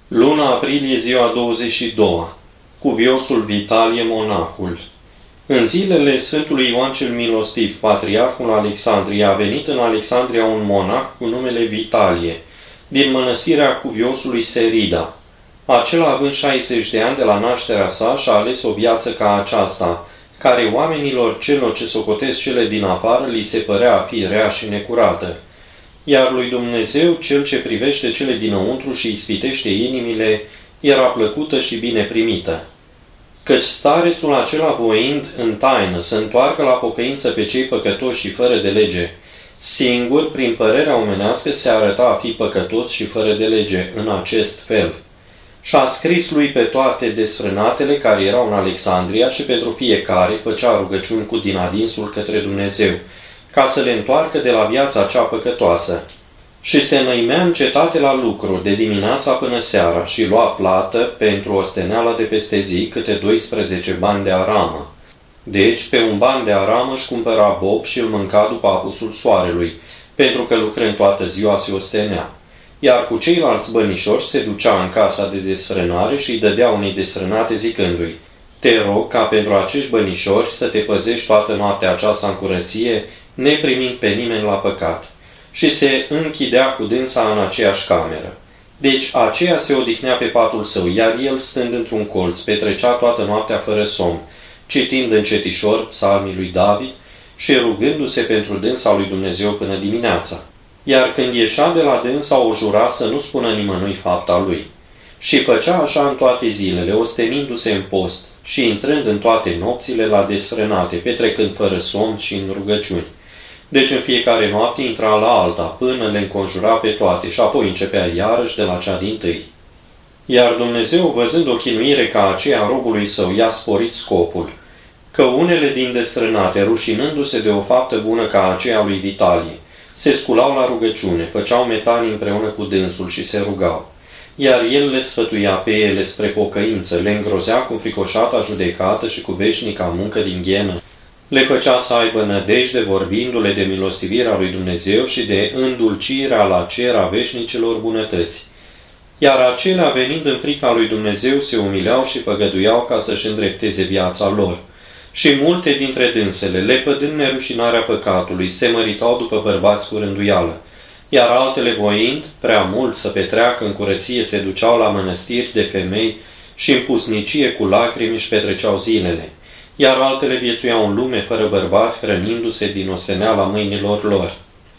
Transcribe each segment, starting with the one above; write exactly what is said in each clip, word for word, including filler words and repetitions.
Luna aprilie, ziua douăzeci și doi. Cuviosul Vitalie monahul. În zilele Sfântului Ioan cel Milostiv, patriarhul Alexandriei, a venit în Alexandria un monah cu numele Vitalie, din mănăstirea Cuviosului Serida. Acela, având șaizeci de ani de la nașterea sa, și-a ales o viață ca aceasta, care oamenilor celor ce socotesc cele din afară li se părea a fi rea și necurată. Iar lui Dumnezeu, cel ce privește cele dinăuntru și ispitește inimile, era plăcută și bine primită. Căci starețul acela, voind în taină să întoarcă la pocăință pe cei păcătoși și fără de lege, singur, prin părerea omenească, se arăta a fi păcătos și fără de lege în acest fel. Și-a scris lui pe toate desfrânatele care erau în Alexandria și pentru fiecare făcea rugăciuni cu din adinsul către Dumnezeu, ca să le întoarcă de la viața cea păcătoasă. Și se înăimea în cetate la lucru, de dimineața până seara, și lua plată pentru osteneala de peste zi câte doisprezece bani de aramă. Deci, pe un ban de aramă își cumpăra bob și îl mânca după apusul soarelui, pentru că lucrând toată ziua se ostenea. Iar cu ceilalți bănișori se ducea în casa de desfrânare și îi dădea unei desfrânate zicându-i: te rog ca pentru acești bănișori să te păzești toată noaptea aceasta în curăție, neprimind pe nimeni la păcat. Și se închidea cu dânsa în aceeași cameră. Deci aceea se odihnea pe patul său, iar el, stând într-un colț, petrecea toată noaptea fără somn, citind încetișor psalmii lui David și rugându-se pentru dânsa lui Dumnezeu până dimineața. Iar când ieșea de la dânsa, o jura să nu spună nimănui fapta lui. Și făcea așa în toate zilele, ostenindu-se în post și intrând în toate nopțile la desfrânate, petrecând fără somn și în rugăciuni. Deci în fiecare noapte intra la alta, până le înconjura pe toate și apoi începea iarăși de la cea dintâi. Iar Dumnezeu, văzând o chinuire ca aceea robului său, i-a sporit scopul, că unele din desfrânate, rușinându-se de o faptă bună ca aceea lui Vitalie, se sculau la rugăciune, făceau metanii împreună cu dânsul și se rugau. Iar el le sfătuia pe ele spre pocăință, le îngrozea cu fricoșata judecată și cu veșnica muncă din ghenă. Le făcea să aibă nădejde, vorbindu-le de milostivirea lui Dumnezeu și de îndulcirea la cer a veșnicilor bunătăți. Iar acelea, venind în frica lui Dumnezeu, se umileau și făgăduiau ca să-și îndrepteze viața lor. Și multe dintre dânsele, lepădând nerușinarea păcatului, se măritau după bărbați cu rânduială, iar altele, voind prea mult să petreacă în curăție, se duceau la mănăstiri de femei și în pusnicie cu lacrimi își petreceau zilele, iar altele viețuiau în lume fără bărbat, hrănindu-se din osteneala mâinilor lor.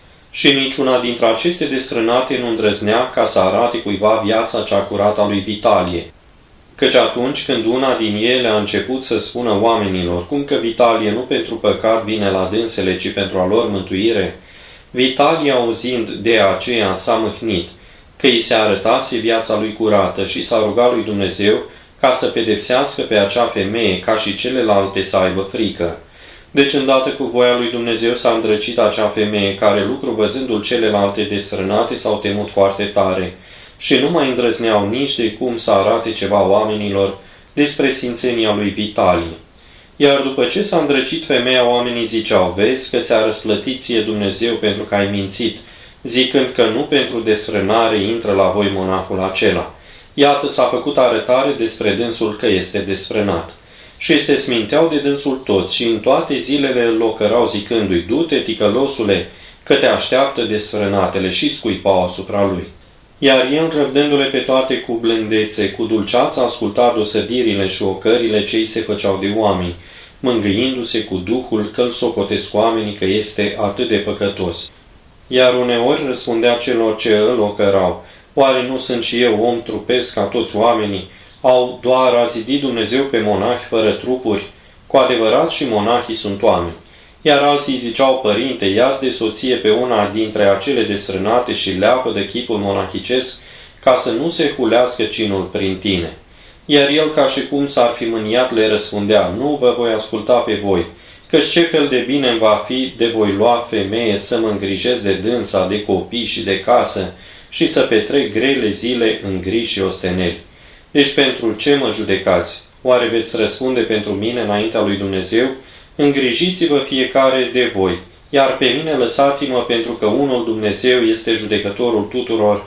Și niciuna dintre aceste desfrânate nu îndrăznea ca să arate cuiva viața cea curată a lui Vitalie, căci atunci când una din ele a început să spună oamenilor cum că Vitalie nu pentru păcat vine la dânsele, ci pentru a lor mântuire, Vitalie, auzind de aceea, s-a mâhnit, că îi se arătase viața lui curată și s-a rugat lui Dumnezeu ca să pedepsească pe acea femeie, ca și celelalte să aibă frică. Deci, îndată cu voia lui Dumnezeu, s-a îndrăcit acea femeie, care, lucru văzându-l celelalte desfrânate, s-au temut foarte tare și nu mai îndrăzneau nici de cum să arate ceva oamenilor despre sfințenia lui Vitalie. Iar după ce s-a îndrăcit femeia, oamenii ziceau: vezi că ți-a răsplătit ție Dumnezeu pentru că ai mințit, zicând că nu pentru desfrânare intră la voi monahul acela. Iată, s-a făcut arătare despre dânsul că este desfrânat. Și se sminteau de dânsul toți și în toate zilele îl locărau zicându-i: du-te, ticălosule, că te așteaptă desfrânatele, și scuipau asupra lui. Iar el, răbdându-le pe toate cu blândețe, cu dulceață asculta dosădirile și ocările ce îi se făceau de oameni, mângâindu-se cu Duhul că îl socotesc oamenii că este atât de păcătos. Iar uneori răspundea celor ce îl ocărau: oare nu sunt și eu om trupesc ca toți oamenii? Au doar a zidit Dumnezeu pe monahi fără trupuri? Cu adevărat și monahii sunt oameni. Iar alții ziceau: părinte, ia-ți de soție pe una dintre acele desfrânate și leapă de chipul monahicesc, ca să nu se hulească cinul prin tine. Iar el, ca și cum s-ar fi mâniat, le răspundea: nu vă voi asculta pe voi, căci ce fel de bine îmi va fi de voi lua femeie să mă îngrijesc de dânsa, de copii și de casă și să petrec grele zile în griji și osteneli. Deci pentru ce mă judecați? Oare veți răspunde pentru mine înaintea lui Dumnezeu? Îngrijiți-vă fiecare de voi, iar pe mine lăsați-mă, pentru că unul Dumnezeu este judecătorul tuturor,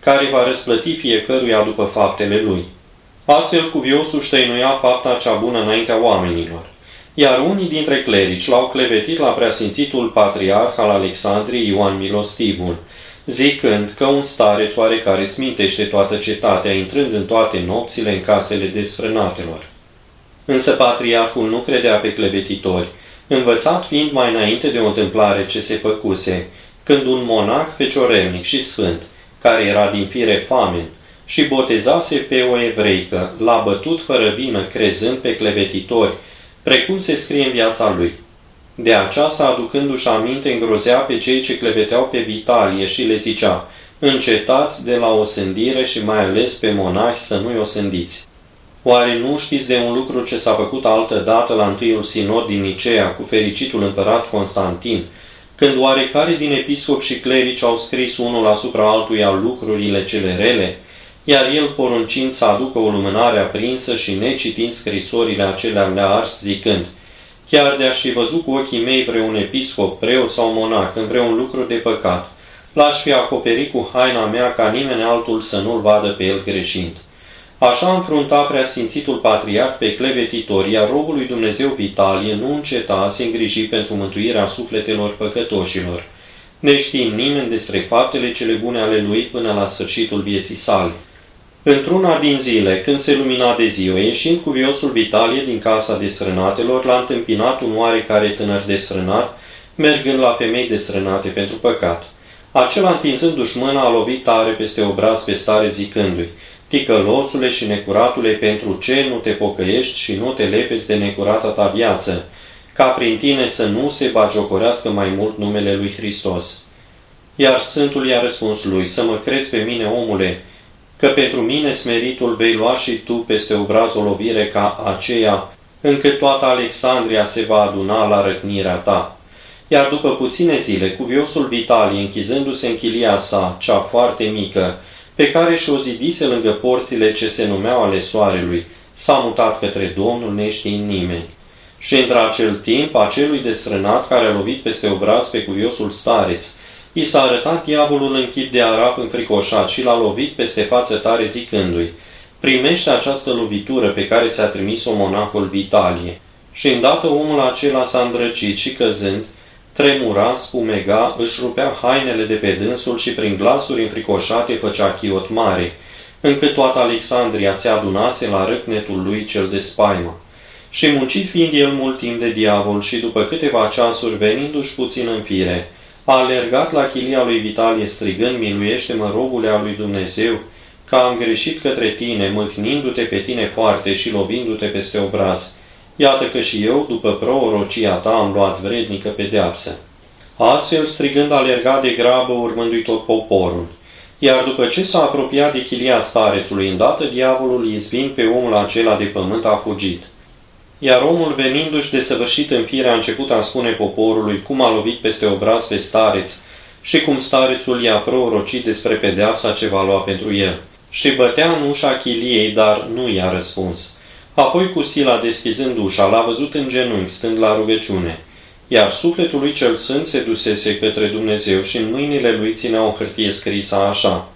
care va răsplăti fiecăruia după faptele lui. Astfel, cuviosul ștăinuia fapta cea bună înaintea oamenilor. Iar unii dintre clerici l-au clevetit la preasfințitul patriarh al Alexandriei, Ioan Milostivul, zicând că un stareț oarecare smintește toată cetatea, intrând în toate nopțile în casele desfrânatelor. Însă patriarhul nu credea pe clevetitori, învățat fiind mai înainte de o întâmplare ce se făcuse, când un monah feciorelnic și sfânt, care era din fire famen, și botezase pe o evreică, l-a bătut fără vină, crezând pe clevetitori, precum se scrie în viața lui. De aceasta, aducându-și aminte, îngrozea pe cei ce cleveteau pe Vitalie și le zicea: încetați de la osândire și mai ales pe monahi să nu-i osândiți. Oare nu știți de un lucru ce s-a făcut altădată la întâiul sinod din Nicea cu fericitul împărat Constantin, când oarecare din episcopi și clerici au scris unul asupra altuia lucrurile cele rele, iar el poruncind să aducă o lumânare aprinsă și necitind scrisorile acelea le-a ars, zicând: chiar de-aș fi văzut cu ochii mei vreun episcop, preot sau monah în vreun lucru de păcat, l-aș fi acoperit cu haina mea ca nimeni altul să nu-l vadă pe el greșind. Așa înfrunta preasfințitul patriarh pe clevetitori, iar robul lui Dumnezeu Vitalie nu înceta a se îngriji pentru mântuirea sufletelor păcătoșilor, neștiind nimeni despre faptele cele bune ale lui până la sfârșitul vieții sale. Într-una din zile, când se lumina de ziua, ieșind cuviosul Vitalie din casa desfrânatelor, l-a întâmpinat un oarecare tânăr desfrânat, mergând la femei desfrânate pentru păcat. Acela, întinzându-și mâna, a lovit tare peste obraz pe stare, zicându-i: ticălosule și necuratule, pentru ce nu te pocăiești și nu te lepezi de necurata ta viață, ca prin tine să nu se bagiocorească mai mult numele lui Hristos. Iar Sfântul i-a răspuns lui: să mă crezi pe mine, omule, că pentru mine smeritul vei lua și tu peste obraz o lovire ca aceea, încât toată Alexandria se va aduna la răcnirea ta. Iar după puține zile, cuviosul Vitalie, închizându-se în chilia sa, cea foarte mică, pe care și-o zidise lângă porțile ce se numeau ale soarelui, s-a mutat către Domnul neștiind nimeni. Și într-acel timp, acelui desfrânat care a lovit peste obraz pe cuviosul stareț, i s-a arătat diavolul în chip de arap înfricoșat și l-a lovit peste față tare, zicându-i: primește această lovitură pe care ți-a trimis-o monahul Vitalie. Și îndată omul acela s-a îndrăcit și, căzând, tremura, spumega, își rupea hainele de pe dânsul și prin glasuri înfricoșate făcea chiot mare, încât toată Alexandria se adunase la răcnetul lui cel de spaimă. Și muncit fiind el mult timp de diavol și după câteva ceasuri, venindu-și puțin în fire, a alergat la chilia lui Vitalie strigând: miluiește-mă, robule al lui Dumnezeu, că am greșit către tine, mâhnindu-te pe tine foarte și lovindu-te peste obraz. Iată că și eu, după prorocia ta, am luat vrednică pedeapsă. Astfel, strigând, alerga de grabă, urmându-i tot poporul. Iar după ce s-a apropiat de chilia starețului, îndată diavolul, izbind pe omul acela de pământ, a fugit. Iar omul, venindu-și desăvârșit în fire, a început a spune poporului cum a lovit peste obraz pe stareț și cum starețul i-a prorocit despre pedeapsa ce va lua pentru el. Și bătea în ușa chiliei, dar nu i-a răspuns. Apoi, cu sila deschizând ușa, l-a văzut în genunchi, stând la rugăciune. Iar sufletul lui cel sfânt se dusese către Dumnezeu și în mâinile lui ținea o hârtie scrisă așa: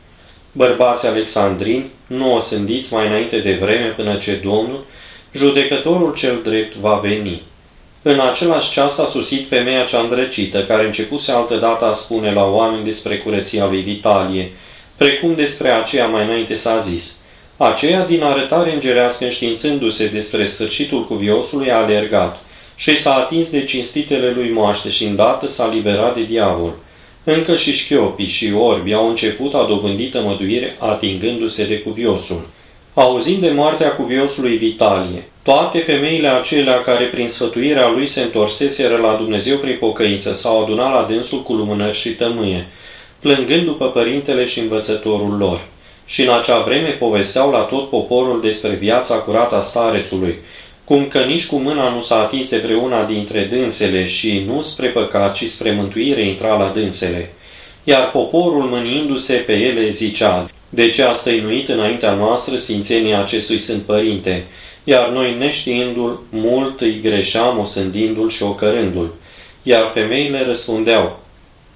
bărbați alexandrini, nu osândiți mai înainte de vreme până ce Domnul, judecătorul cel drept, va veni. În același ceas a sosit femeia cea îndrăcită, care începuse altădată a spune la oameni despre curăția lui Vitalie, precum despre aceea mai înainte s-a zis. Aceea, din arătare îngerească, înștiințându-se despre sfârșitul cuviosului, a alergat și s-a atins de cinstitele lui moaște și îndată s-a liberat de diavol. Încă și șchiopii și orbi au început a dobândi tămăduire atingându-se de cuviosul. Auzind de moartea cuviosului Vitalie, toate femeile acelea care prin sfătuirea lui se întorseseră la Dumnezeu prin pocăință s-au adunat la dânsul cu lumânări și tămâie, plângând după părintele și învățătorul lor. Și în acea vreme povesteau la tot poporul despre viața curată a starețului, cum că nici cu mâna nu s-a atins de vreuna dintre dânsele și nu spre păcat, ci spre mântuire intra la dânsele. Iar poporul, mâniindu-se pe ele, zicea: de ce a stăinuit înaintea noastră sfințenia acestui Sfânt Părinte, iar noi, neștiindu-l, mult îi greșeam, osândindu-l și ocărându-l. Iar femeile răspundeau: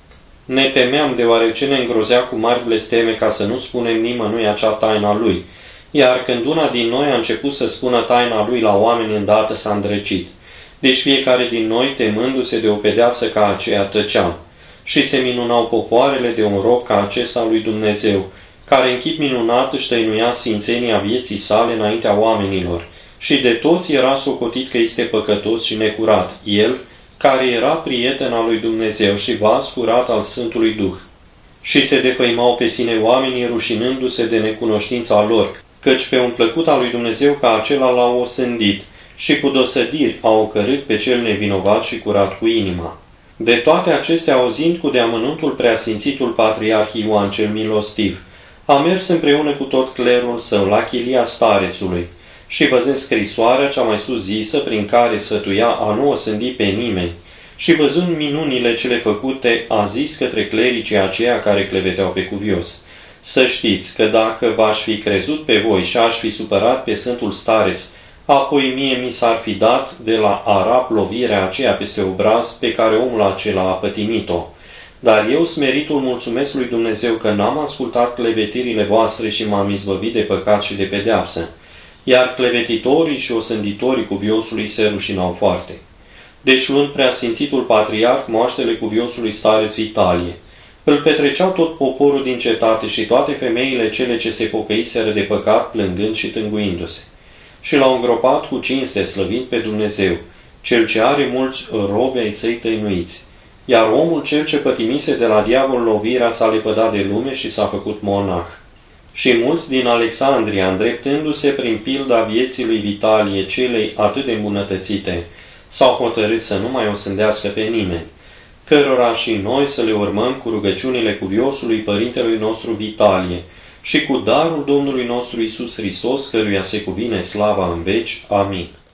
Ne temeam deoarece ne îngrozea cu mari blesteme ca să nu spunem nimănui acea taina lui, iar când una din noi a început să spună taina lui la oameni, îndată s-a îndrăcit. Deci fiecare din noi, temându-se de o pedeapsă ca aceea, tăceam. Și se minunau popoarele de un rob ca acesta lui Dumnezeu, care în chip minunat își tăinuia sfințenia vieții sale înaintea oamenilor, și de toți era socotit că este păcătos și necurat, el, care era prieten al lui Dumnezeu și vas curat al Sfântului Duh. Și se defăimau pe sine oamenii, rușinându-se de necunoștința lor, căci pe un plăcut al lui Dumnezeu ca acela l-au osândit și cu dosădiri au ocărât pe cel nevinovat și curat cu inima. De toate acestea, auzind cu deamănuntul preasfințitul Patriarh Ioan cel Milostiv, a mers împreună cu tot clerul său la chilia starețului și văzând scrisoarea cea mai sus zisă, prin care sfătuia a nu osândi pe nimeni, și văzând minunile cele făcute, a zis către clericii aceia care cleveteau pe cuvios: să știți că dacă v-aș fi crezut pe voi și aș fi supărat pe Sfântul Stareț, apoi mie mi s-ar fi dat de la arap lovirea aceea peste obraz pe care omul acela a pătimit-o. Dar eu, smeritul, mulțumesc lui Dumnezeu că n-am ascultat clevetirile voastre și m-am izbăvit de păcat și de pedeapsă. Iar clevetitorii și osânditorii cuviosului se rușinau foarte. Deci, luând preasfințitul Patriarh moaștele cuviosului Stareț Vitalie, îl petreceau tot poporul din cetate și toate femeile cele ce se pocăiseră de păcat, plângând și tânguindu-se. Și l-au îngropat cu cinste, slăvind pe Dumnezeu, cel ce are mulți robi ai săi tăinuiți. Iar omul cel ce pătimise de la diavol lovirea s-a lepădat de lume și s-a făcut monah. Și mulți din Alexandria, îndreptându-se prin pilda vieții lui Vitalie, celei atât de îmbunătățite, s-au hotărât să nu mai osândească pe nimeni, cărora și noi să le urmăm cu rugăciunile cuviosului părintelui nostru Vitalie și cu darul Domnului nostru Iisus Hristos, căruia se cuvine slava în veci. Amin.